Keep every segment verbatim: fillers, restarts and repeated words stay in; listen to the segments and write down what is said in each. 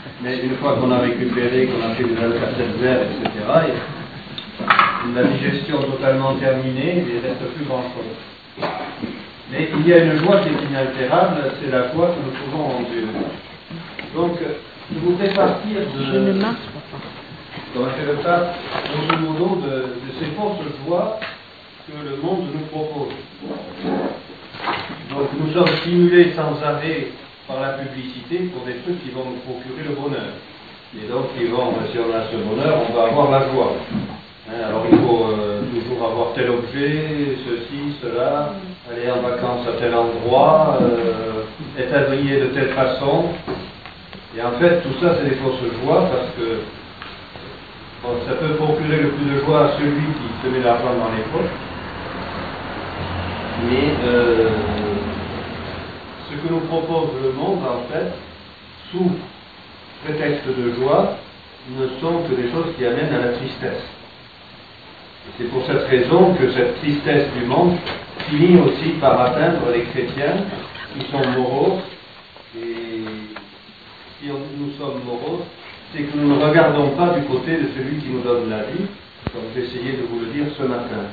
Mais une fois qu'on a récupéré, qu'on a fait des Alka-Seltzer, et cetera, et la digestion totalement terminée, il ne reste plus grand-chose. Mais il y a une joie qui est inaltérable, c'est la joie que nous trouvons en Dieu. Donc, je voudrais partir de... Je ne marche pas. Comme a fait le pape, grosso modo, de, de ces fausses joies que le monde nous propose. Donc nous sommes stimulés sans arrêt par la publicité pour des trucs qui vont nous procurer le bonheur. Et donc, qui vont, si on a ce bonheur, on va avoir la joie. Hein, alors il faut euh, toujours avoir tel objet, ceci, cela, aller en vacances à tel endroit, euh, être habillé de telle façon. Et en fait, tout ça, c'est des fausses joies parce que bon, ça peut procurer le plus de joie à celui qui se met l'argent dans les poches. Mais euh, ce que nous propose le monde, en fait, sous prétexte de joie, ne sont que des choses qui amènent à la tristesse. Et c'est pour cette raison que cette tristesse du monde finit aussi par atteindre les chrétiens qui sont moraux. Et si on, nous sommes moraux, c'est que nous ne regardons pas du côté de celui qui nous donne la vie, comme j'ai essayé de vous le dire ce matin.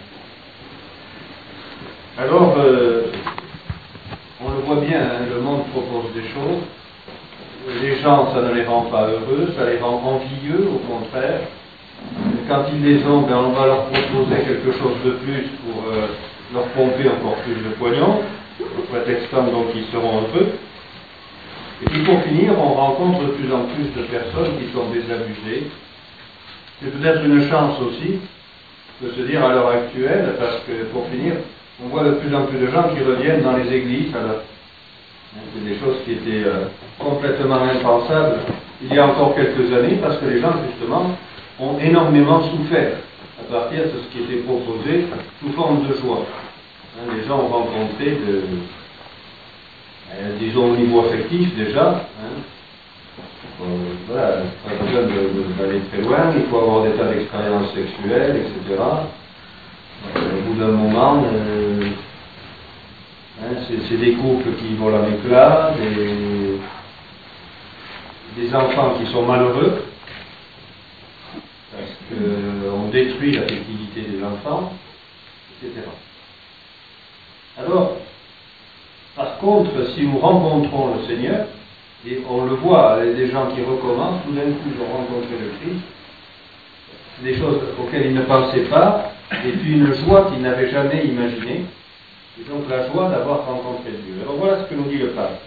Alors, euh, on le voit bien, hein, le monde propose des choses. Les gens, ça ne les rend pas heureux, ça les rend envieux, au contraire. Quand ils les ont, ben, on va leur proposer quelque chose de plus pour euh, leur pomper encore plus de pognon, prétextant donc qu'ils seront heureux. Et puis pour finir, on rencontre de plus en plus de personnes qui sont désabusées. C'est peut-être une chance aussi de se dire à l'heure actuelle, parce que pour finir, on voit de plus en plus de gens qui reviennent dans les églises. Alors, c'est des choses qui étaient euh, complètement impensables il y a encore quelques années, parce que les gens, justement, ont énormément souffert à partir de ce qui était proposé sous forme de joie. Hein, les gens ont rencontré, de, euh, disons au niveau affectif déjà, hein, euh, voilà, pas besoin d'aller très loin, il faut avoir des tas d'expériences sexuelles, et cetera. Euh, au bout d'un moment, euh, hein, c'est des couples qui volent à l'éclat, des, des enfants qui sont malheureux, parce qu'on détruit l'affectivité des enfants, et cetera. Alors, par contre, si nous rencontrons le Seigneur, et on le voit, il y a des gens qui recommencent, tout d'un coup ils ont rencontré le Christ, des choses auxquelles ils ne pensaient pas, et puis une joie qu'ils n'avaient jamais imaginée, et donc la joie d'avoir rencontré Dieu. Alors voilà ce que nous dit le pape.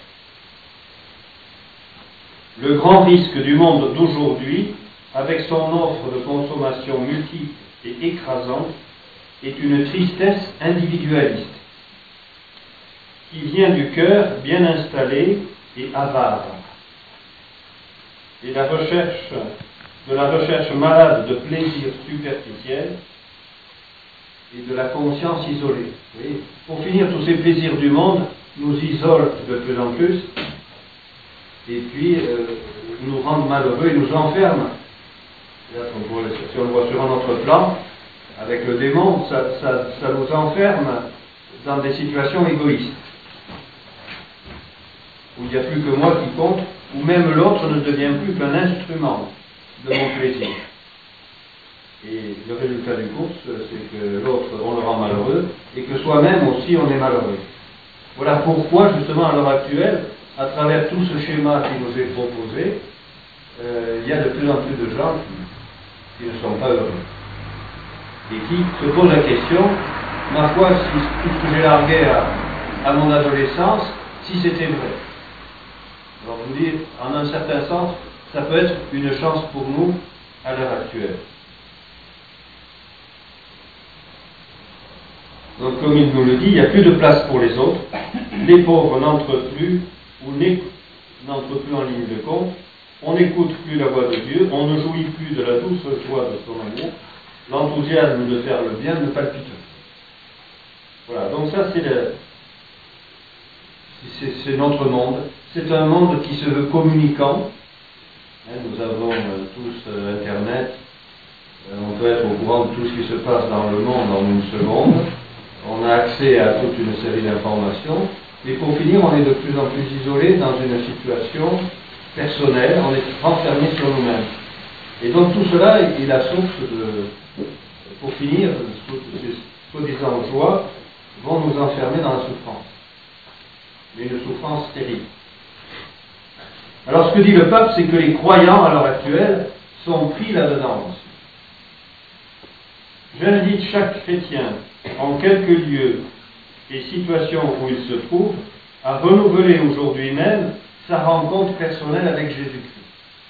Le grand risque du monde d'aujourd'hui, avec son offre de consommation multiple et écrasante, est une tristesse individualiste, qui vient du cœur bien installé et avare. Et la recherche, de la recherche malade de plaisir superficiel et de la conscience isolée. Vous voyez, pour finir, tous ces plaisirs du monde nous isolent de plus en plus, et puis euh, nous rendent malheureux et nous enferment. Là, si on le voit sur un autre plan, avec le démon, ça, ça, ça nous enferme dans des situations égoïstes, où il n'y a plus que moi qui compte, où même l'autre ne devient plus qu'un instrument de mon plaisir. Et le résultat du course, c'est que l'autre, on le rend malheureux, et que soi-même aussi, on est malheureux. Voilà pourquoi, justement, à l'heure actuelle, à travers tout ce schéma qui nous est proposé, euh, il y a de plus en plus de gens qui, qui ne sont pas heureux. Et qui se posent la question, ma foi, si tout ce que j'ai largué à, à mon adolescence, si c'était vrai. Alors vous dites, en un certain sens, ça peut être une chance pour nous à l'heure actuelle. Donc comme il nous le dit, il n'y a plus de place pour les autres, les pauvres n'entrent plus ou n'entrent plus en ligne de compte, on n'écoute plus la voix de Dieu, on ne jouit plus de la douce joie de son amour, l'enthousiasme de faire le bien ne palpite plus. Voilà, donc ça c'est le, c'est, c'est notre monde, c'est un monde qui se veut communicant. Hein, nous avons euh, tous euh, Internet, euh, on peut être au courant de tout ce qui se passe dans le monde en une seconde, on a accès à toute une série d'informations, mais pour finir, on est de plus en plus isolé dans une situation personnel, on est renfermé sur nous-mêmes. Et donc tout cela est la source de, pour finir, ces soi-disant joies vont nous enfermer dans la souffrance. Mais une souffrance terrible. Alors ce que dit le pape, c'est que les croyants à l'heure actuelle sont pris là-dedans aussi. J'invite chaque chrétien, en quelque lieu et situation où il se trouve, à renouveler aujourd'hui même sa rencontre personnelle avec Jésus-Christ.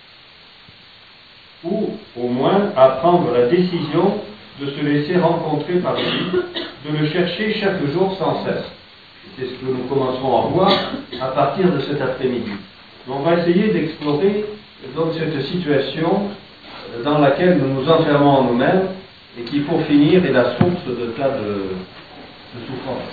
Ou, au moins, à prendre la décision de se laisser rencontrer par lui, de le chercher chaque jour sans cesse. C'est ce que nous commencerons à voir à partir de cet après-midi. On va essayer d'explorer donc cette situation dans laquelle nous nous enfermons en nous-mêmes et qui, pour finir, est la source de tas de, de souffrance.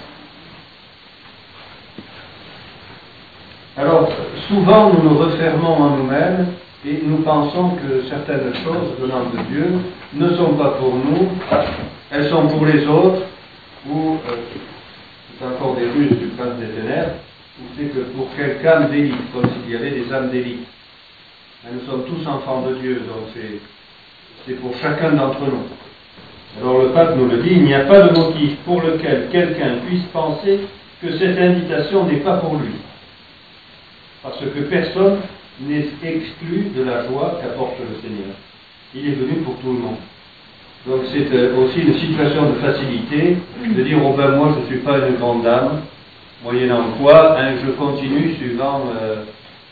Alors, souvent, nous nous refermons en nous-mêmes et nous pensons que certaines choses venant de Dieu ne sont pas pour nous, elles sont pour les autres, ou, euh, c'est encore des ruses du prince des ténèbres, ou c'est que pour quelque âme d'élite, comme s'il y avait des âmes d'élite. Nous sommes tous enfants de Dieu, donc c'est, c'est pour chacun d'entre nous. Alors le pape nous le dit, il n'y a pas de motif pour lequel quelqu'un puisse penser que cette invitation n'est pas pour lui. Parce que personne n'est exclu de la joie qu'apporte le Seigneur. Il est venu pour tout le monde. Donc c'est aussi une situation de facilité, de dire, oh ben moi je ne suis pas une grande dame, moyennant quoi, hein, je continue suivant euh,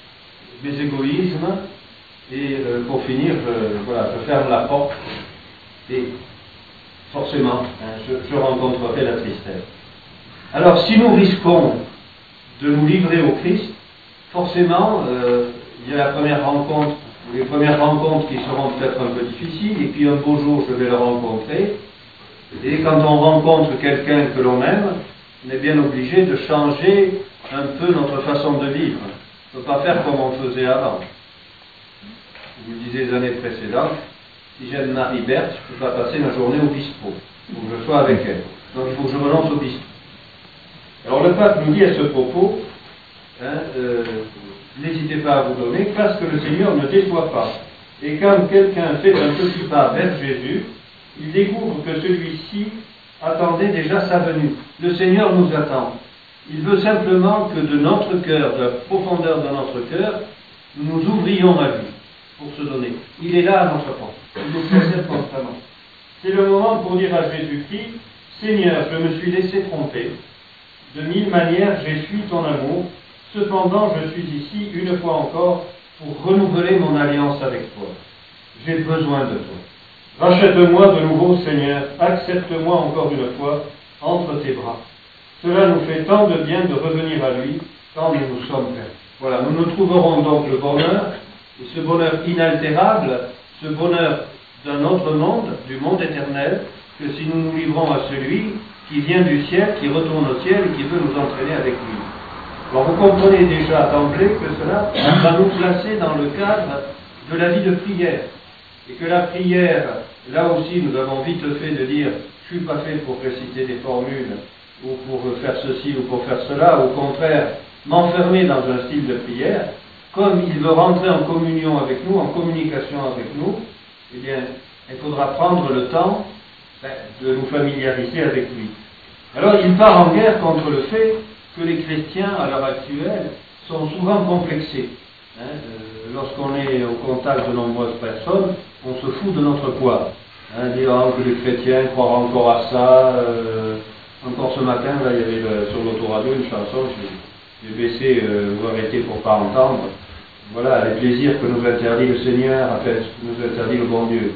mes égoïsmes, et euh, pour finir, je, voilà, je ferme la porte, et forcément, hein, je, je rencontrerai la tristesse. Alors si nous risquons de nous livrer au Christ, forcément, euh, il y a la première rencontre, ou les premières rencontres qui seront peut-être un peu difficiles, et puis un beau jour je vais le rencontrer, et quand on rencontre quelqu'un que l'on aime, on est bien obligé de changer un peu notre façon de vivre. On ne peut pas faire comme on faisait avant. Je vous le disais les années précédentes, si j'aime Marie-Berthe, je ne peux pas passer ma journée au bistrot. Il faut que je sois avec elle. Donc il faut que je renonce au bistrot. Alors le pape nous dit à ce propos, hein, euh, n'hésitez pas à vous donner, parce que le Seigneur ne déçoit pas. Et quand quelqu'un fait un petit pas vers Jésus, il découvre que celui-ci attendait déjà sa venue. Le Seigneur nous attend. Il veut simplement que de notre cœur, de la profondeur de notre cœur, nous ouvrions à lui pour se donner. Il est là à notre porte. Il nous précède constamment. C'est le moment pour dire à Jésus-Christ, Seigneur, je me suis laissé tromper. De mille manières, j'ai fui ton amour. Cependant, je suis ici, une fois encore, pour renouveler mon alliance avec toi. J'ai besoin de toi. Rachète-moi de nouveau, Seigneur. Accepte-moi encore une fois entre tes bras. Cela nous fait tant de bien de revenir à lui quand nous nous sommes prêts. Voilà, nous nous trouverons donc le bonheur, et ce bonheur inaltérable, ce bonheur d'un autre monde, du monde éternel, que si nous nous livrons à celui qui vient du ciel, qui retourne au ciel et qui veut nous entraîner avec lui. Alors vous comprenez déjà d'emblée que cela va nous placer dans le cadre de la vie de prière. Et que la prière, là aussi nous avons vite fait de dire je ne suis pas fait pour réciter des formules ou pour faire ceci ou pour faire cela, au contraire, m'enfermer dans un style de prière, comme il veut rentrer en communion avec nous, en communication avec nous, eh bien, il faudra prendre le temps ben, de nous familiariser avec lui. Alors il part en guerre contre le fait que les chrétiens, à l'heure actuelle, sont souvent complexés. Hein, euh, lorsqu'on est au contact de nombreuses personnes, on se fout de notre poids. Hein, dire oh, que les chrétiens croient encore à ça. Euh, encore ce matin, là, il y avait le, sur l'autoradio une chanson, j'ai, j'ai baissé euh, ou arrêté pour ne pas entendre. Voilà, les plaisirs que nous interdit le Seigneur, enfin, ce que nous interdit le bon Dieu.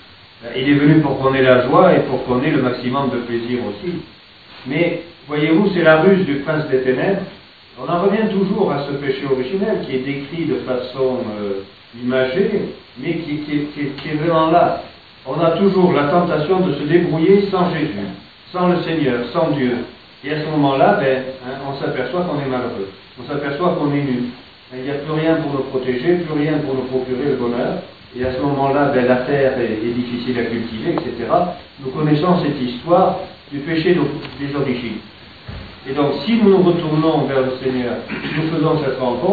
Il est venu pour qu'on ait la joie et pour qu'on ait le maximum de plaisir aussi. Mais, voyez-vous, c'est la ruse du prince des ténèbres. On en revient toujours à ce péché originel qui est décrit de façon euh, imagée, mais qui, qui, qui, qui est vraiment là. On a toujours la tentation de se débrouiller sans Jésus, sans le Seigneur, sans Dieu. Et à ce moment-là, ben, hein, on s'aperçoit qu'on est malheureux. On s'aperçoit qu'on est nu. Il n'y a plus rien pour nous protéger, plus rien pour nous procurer le bonheur. Et à ce moment-là, ben, la terre est, est difficile à cultiver, et cetera. Nous connaissons cette histoire du péché des origines. Et donc, si nous nous retournons vers le Seigneur, nous faisons cette rencontre,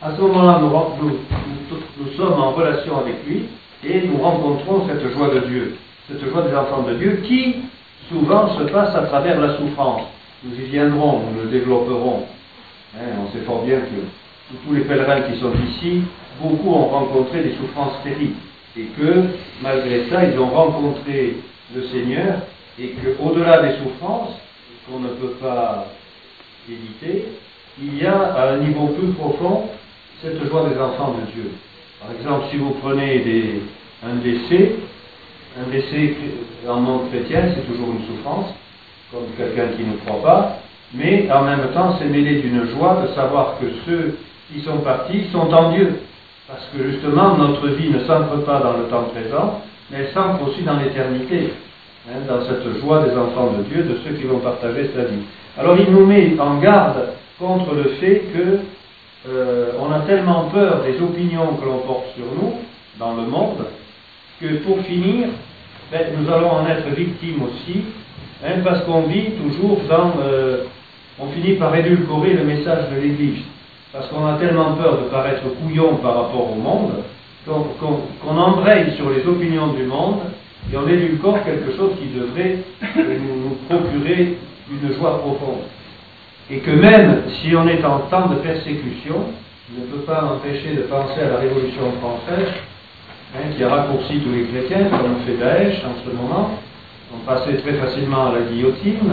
à ce moment-là, nous, nous, nous, nous sommes en relation avec lui et nous rencontrons cette joie de Dieu, cette joie des enfants de Dieu qui, souvent, se passe à travers la souffrance. Nous y viendrons, nous le développerons. Hein, on sait fort bien que tous les pèlerins qui sont ici, beaucoup ont rencontré des souffrances terribles et que, malgré ça, ils ont rencontré le Seigneur et qu'au-delà des souffrances, qu'on ne peut pas éviter, il y a à un niveau plus profond cette joie des enfants de Dieu. Par exemple, si vous prenez des, un décès, un décès en monde chrétien, c'est toujours une souffrance, comme quelqu'un qui ne croit pas, mais en même temps, c'est mêlé d'une joie de savoir que ceux qui sont partis sont en Dieu. Parce que justement, notre vie ne s'ancre pas dans le temps présent, mais elle s'ancre aussi dans l'éternité, hein, dans cette joie des enfants de Dieu, de ceux qui vont partager sa vie. Alors il nous met en garde contre le fait que euh, on a tellement peur des opinions que l'on porte sur nous, dans le monde, que pour finir, ben, nous allons en être victimes aussi, hein, parce qu'on vit toujours dans... Euh, on finit par édulcorer le message de l'Église. Parce qu'on a tellement peur de paraître couillon par rapport au monde, qu'on, qu'on, qu'on embraye sur les opinions du monde, et on édulcore quelque chose qui devrait nous, nous procurer une joie profonde. Et que même si on est en temps de persécution, je ne peux pas m'empêcher de penser à la Révolution française, hein, qui a raccourci tous les chrétiens, comme fait Daesh en ce moment. On passait très facilement à la guillotine.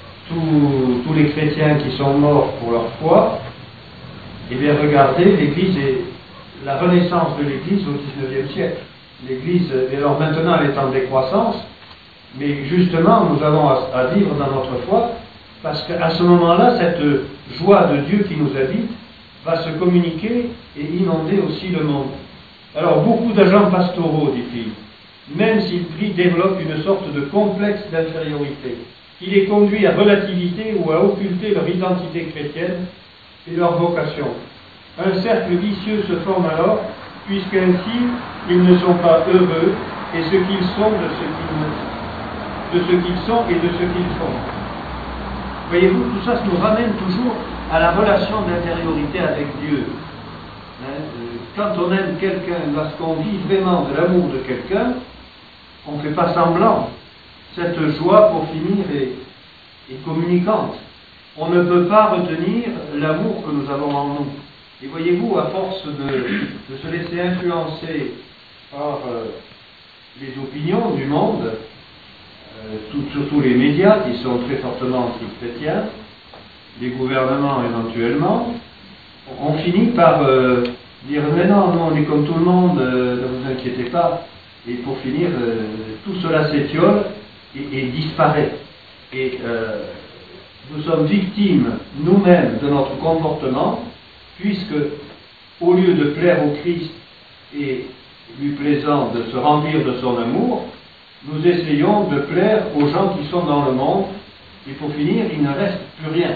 Tous, tous les chrétiens qui sont morts pour leur foi, eh bien regardez, l'Église est la renaissance de l'Église au dix-neuvième siècle. L'Église, et alors maintenant elle est en décroissance, mais justement nous avons à, à vivre dans notre foi, parce qu'à ce moment-là, cette joie de Dieu qui nous habite va se communiquer et inonder aussi le monde. Alors beaucoup d'agents pastoraux, dit-il, même s'ils prient, développent une sorte de complexe d'infériorité, qui les conduit à relativiser ou à occulter leur identité chrétienne et leur vocation. Un cercle vicieux se forme alors, puisqu'ainsi ils ne sont pas heureux, et ce qu'ils sont de ce qu'ils, de ce qu'ils sont et de ce qu'ils font. Voyez-vous, tout ça nous ramène toujours à la relation d'intériorité avec Dieu. Hein, quand on aime quelqu'un, lorsqu'on vit vraiment de l'amour de quelqu'un, on ne fait pas semblant. Cette joie, pour finir, est, est communicante. On ne peut pas retenir l'amour que nous avons en nous. Et voyez-vous, à force de, de se laisser influencer par euh, les opinions du monde, euh, tout, surtout les médias qui sont très fortement anti-chrétiens, les gouvernements éventuellement, on finit par euh, dire « mais non, non, on est comme tout le monde, euh, ne vous inquiétez pas ». Et pour finir, euh, tout cela s'étiole et, et disparaît. Et euh, nous sommes victimes nous-mêmes de notre comportement, puisque au lieu de plaire au Christ et lui plaisant de se remplir de son amour, nous essayons de plaire aux gens qui sont dans le monde, et pour finir, il ne reste plus rien.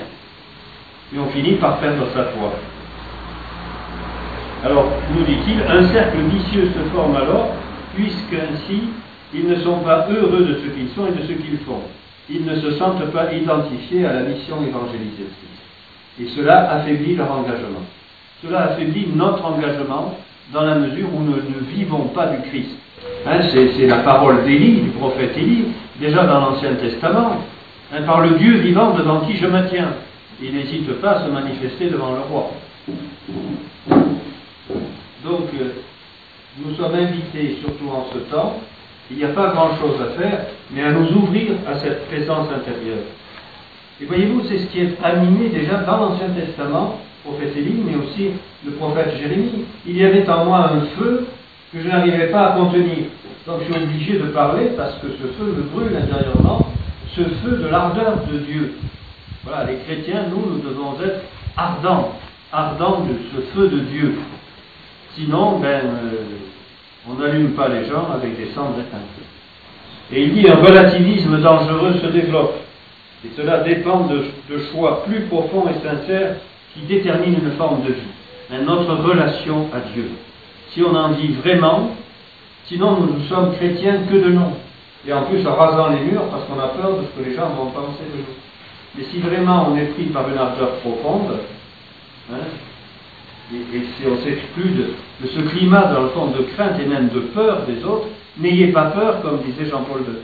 Et on finit par perdre sa foi. Alors, nous dit-il, un cercle vicieux se forme alors, puisqu'ainsi, ils ne sont pas heureux de ce qu'ils sont et de ce qu'ils font. Ils ne se sentent pas identifiés à la mission évangélisatrice. Et cela affaiblit leur engagement. Cela affaiblit notre engagement dans la mesure où nous ne vivons pas du Christ. Hein, c'est, c'est la parole d'Élie, du prophète Élie, déjà dans l'Ancien Testament, hein, par le Dieu vivant devant qui je me tiens. Il n'hésite pas à se manifester devant le roi. Donc, euh, nous sommes invités, surtout en ce temps, il n'y a pas grand-chose à faire, mais à nous ouvrir à cette présence intérieure. Et voyez-vous, c'est ce qui est animé déjà dans l'Ancien Testament, le prophète Élie, mais aussi le prophète Jérémie. Il y avait en moi un feu que je n'arrivais pas à contenir. Donc je suis obligé de parler parce que ce feu me brûle intérieurement, ce feu de l'ardeur de Dieu. Voilà, les chrétiens, nous, nous devons être ardents, ardents de ce feu de Dieu. Sinon, ben, euh, on n'allume pas les gens avec des cendres éteintes. Et il dit un relativisme dangereux se développe. Et cela dépend de, de choix plus profonds et sincères qui déterminent une forme de vie. Mais notre relation à Dieu. Si on en dit vraiment, sinon nous ne sommes chrétiens que de nom. Et en plus en rasant les murs parce qu'on a peur de ce que les gens vont penser de nous. Mais si vraiment on est pris par une ardeur profonde, hein, et, et si on s'exclut de, de ce climat, dans le fond, de crainte et même de peur des autres, n'ayez pas peur, comme disait Jean-Paul deux.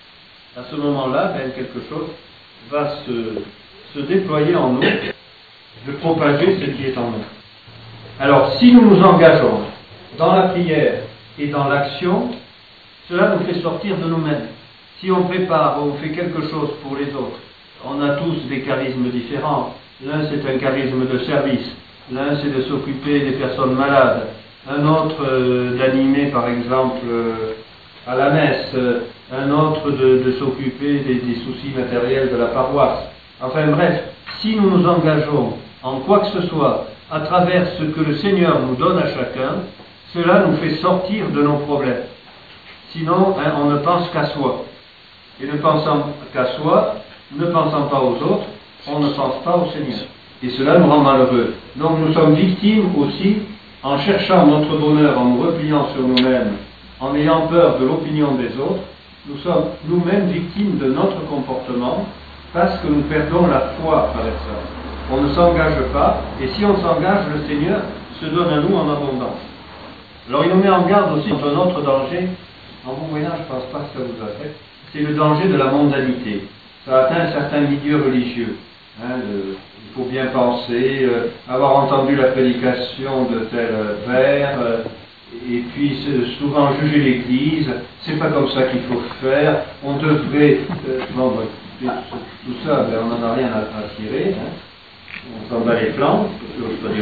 À ce moment-là, ben, quelque chose va se, se déployer en nous, de propager ce qui est en nous. Alors, si nous nous engageons dans la prière et dans l'action, cela nous fait sortir de nous-mêmes. Si on prépare, on fait quelque chose pour les autres, on a tous des charismes différents. L'un, c'est un charisme de service. L'un, c'est de s'occuper des personnes malades. Un autre, euh, d'animer, par exemple, euh, à la messe. Un autre, de, de s'occuper des, des soucis matériels de la paroisse. Enfin bref, si nous nous engageons en quoi que ce soit, à travers ce que le Seigneur nous donne à chacun, cela nous fait sortir de nos problèmes. Sinon, hein, on ne pense qu'à soi. Et ne pensant qu'à soi, ne pensant pas aux autres, on ne pense pas au Seigneur. Et cela nous rend malheureux. Donc nous sommes victimes aussi, en cherchant notre bonheur, en nous repliant sur nous-mêmes, en ayant peur de l'opinion des autres, nous sommes nous-mêmes victimes de notre comportement, parce que nous perdons la foi à travers ça. On ne s'engage pas, et si on s'engage, le Seigneur se donne à nous en abondance. Alors il nous met en garde aussi contre un autre danger. En vous voyant, je ne pense pas que ça vous a fait. C'est le danger de la mondanité. Ça atteint un certain milieu religieux. Hein, le, il faut bien penser, euh, avoir entendu la prédication de tel père, euh, et puis souvent juger l'Église. C'est pas comme ça qu'il faut faire. On devrait... Euh, bon, bah, tout ça, ben, on n'en a rien à, à tirer. Hein. On s'en bat les flancs, je ne peux pas dire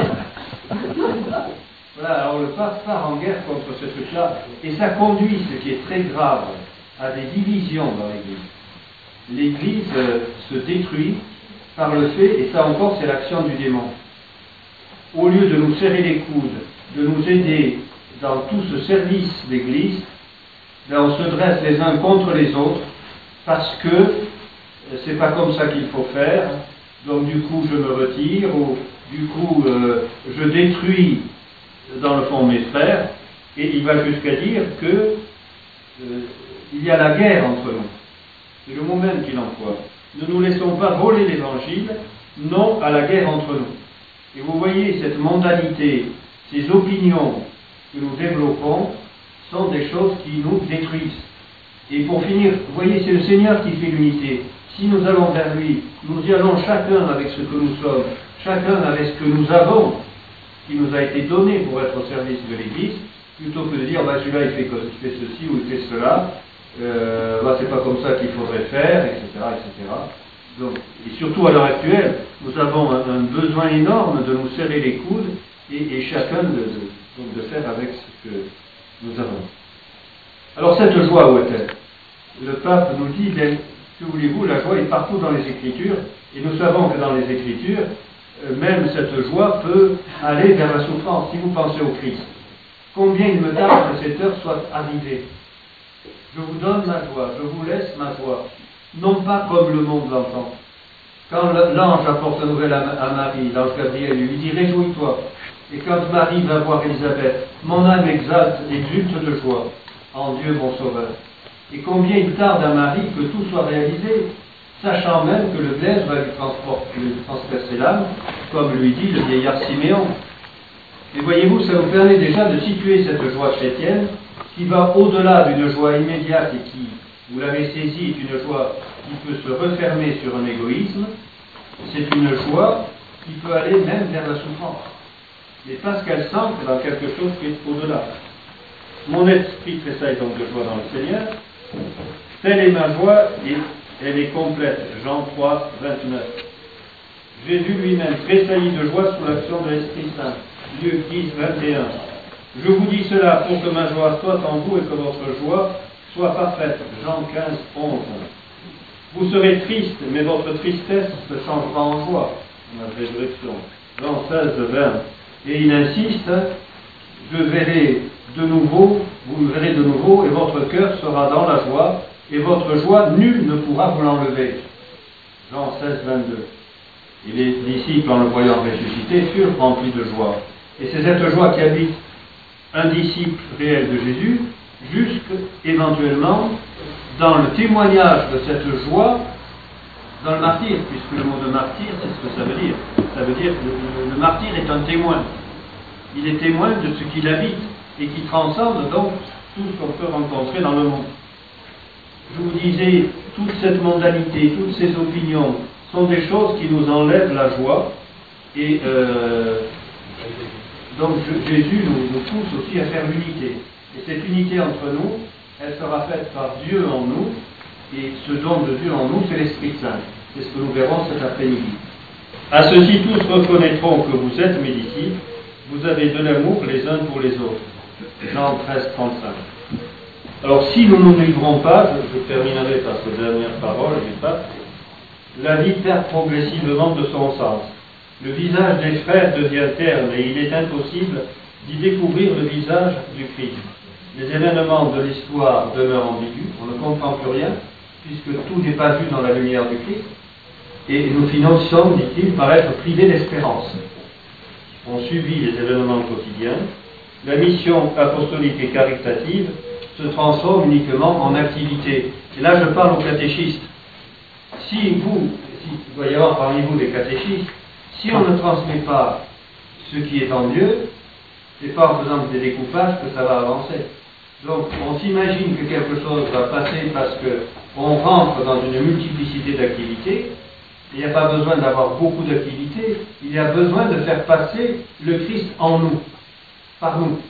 autrement. Voilà, alors le pape part en guerre contre ce truc-là, et ça conduit, ce qui est très grave, à des divisions dans l'Église. L'Église euh, se détruit par le fait, et ça encore c'est l'action du démon. Au lieu de nous serrer les coudes, de nous aider dans tout ce service d'Église, ben on se dresse les uns contre les autres, parce que euh, c'est pas comme ça qu'il faut faire, donc du coup je me retire, ou du coup euh, je détruis dans le fond mes frères, et il va jusqu'à dire que euh, il y a la guerre entre nous. C'est le mot même qu'il emploie. Ne nous laissons pas voler l'évangile, non à la guerre entre nous. Et vous voyez, cette mondanité, ces opinions que nous développons sont des choses qui nous détruisent. Et pour finir, vous voyez, c'est le Seigneur qui fait l'unité. Si nous allons vers lui, nous y allons chacun avec ce que nous sommes, chacun avec ce que nous avons, qui nous a été donné pour être au service de l'Église, plutôt que de dire bah, celui-là il fait, il fait ceci ou il fait cela, euh, bah, c'est pas comme ça qu'il faudrait faire, et cetera, et cetera. Donc, et surtout à l'heure actuelle, nous avons un, un besoin énorme de nous serrer les coudes et, et chacun de, de, donc de faire avec ce que nous avons. Alors cette joie, où est-elle? Le pape nous dit, bien, que voulez-vous, la joie est partout dans les Écritures, et nous savons que dans les Écritures, même cette joie peut aller vers la souffrance. Si vous pensez au Christ, combien il me tarde que cette heure soit arrivée. Je vous donne ma joie, je vous laisse ma joie, non pas comme le monde l'entend. Quand l'ange apporte la nouvelle à Marie, l'ange Gabriel lui dit réjouis-toi. Et quand Marie va voir Élisabeth, mon âme exalte, exulte de joie en Dieu mon Sauveur. Et combien il tarde à Marie que tout soit réalisé, sachant même que le glaive va lui, lui transpercer l'âme, comme lui dit le vieillard Siméon. Et voyez-vous, ça nous permet déjà de situer cette joie chrétienne qui va au-delà d'une joie immédiate et qui, vous l'avez saisi, est une joie qui peut se refermer sur un égoïsme. C'est une joie qui peut aller même vers la souffrance. Mais parce qu'elle s'ancre dans quelque chose qui est au-delà. Mon esprit tressaille donc de joie dans le Seigneur. Telle est ma joie et elle est complète. Jean trois, vingt-neuf. Jésus lui-même tressaillit de joie sous l'action de l'Esprit Saint. Luc dix, vingt et un. Je vous dis cela pour que ma joie soit en vous et que votre joie soit parfaite. Jean quinze, onze. Vous serez triste, mais votre tristesse se changera en joie. La résurrection. Jean seize, vingt. Et il insiste, je verrai de nouveau, vous me verrez de nouveau, et votre cœur sera dans la joie, et votre joie, nul ne pourra vous l'enlever. Jean seize, vingt-deux. Et les disciples, en le voyant ressuscité, furent remplis de joie. Et c'est cette joie qui habite un disciple réel de Jésus, jusque, éventuellement, dans le témoignage de cette joie, dans le martyre, puisque le mot de martyr, c'est ce que ça veut dire. Ça veut dire que le, le martyr est un témoin. Il est témoin de ce qu'il habite et qui transcende donc tout ce qu'on peut rencontrer dans le monde. Je vous disais, toute cette mondanité, toutes ces opinions sont des choses qui nous enlèvent la joie et euh, donc je, Jésus nous, nous pousse aussi à faire l'unité. Et cette unité entre nous, elle sera faite par Dieu en nous, et ce don de Dieu en nous, c'est l'Esprit Saint. C'est ce que nous verrons cet après-midi. À ceci, tous reconnaîtront que vous êtes mes disciples, vous avez de l'amour les uns pour les autres. Jean treize, trente-cinq. Alors, si nous ne nous livrons pas, je, je terminerai par cette dernière parole du pape, la vie perd progressivement de son sens. Le visage des frères devient terne et il est impossible d'y découvrir le visage du Christ. Les événements de l'histoire demeurent ambigus, on ne comprend plus rien, puisque tout n'est pas vu dans la lumière du Christ, et nous finissons, dit-il, par être privés d'espérance. On subit les événements quotidiens, la mission apostolique et caritative se transforme uniquement en activité. Et là, je parle aux catéchistes. Si vous, si, il doit y avoir parmi vous des catéchistes, si on ne transmet pas ce qui est en Dieu, c'est pas en faisant des découpages que ça va avancer. Donc, on s'imagine que quelque chose va passer parce qu'on rentre dans une multiplicité d'activités. Il n'y a pas besoin d'avoir beaucoup d'activités, il y a besoin de faire passer le Christ en nous, par nous.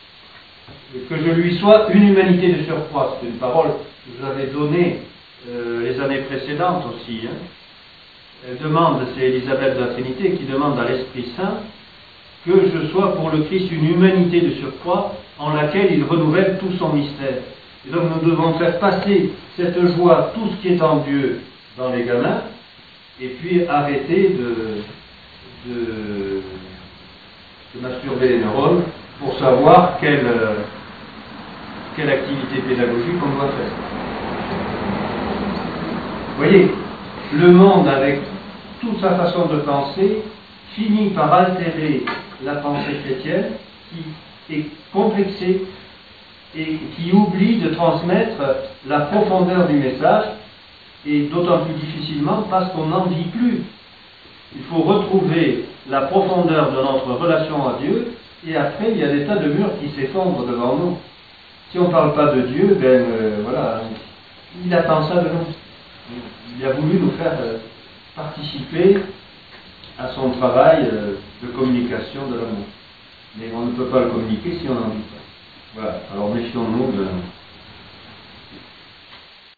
Que je lui sois une humanité de surcroît. C'est une parole que je vous avais donnée euh, les années précédentes aussi. Hein. Elle demande, c'est Élisabeth de la Trinité qui demande à l'Esprit Saint que je sois pour le Christ une humanité de surcroît en laquelle il renouvelle tout son mystère. Et donc nous devons faire passer cette joie, tout ce qui est en Dieu, dans les gamins, et puis arrêter de, de, de masturber les neurones pour savoir quelle, quelle activité pédagogique on doit faire. Vous voyez, le monde avec toute sa façon de penser finit par altérer la pensée chrétienne qui est complexée et qui oublie de transmettre la profondeur du message, et d'autant plus difficilement parce qu'on n'en vit plus. Il faut retrouver la profondeur de notre relation à Dieu, et après il y a des tas de murs qui s'effondrent devant nous. Si on ne parle pas de Dieu, ben euh, voilà, il attend ça de nous. Il a voulu nous faire euh, participer à son travail euh, de communication de l'amour. Mais on ne peut pas le communiquer si on n'en vit pas. Voilà, alors méfions-nous de...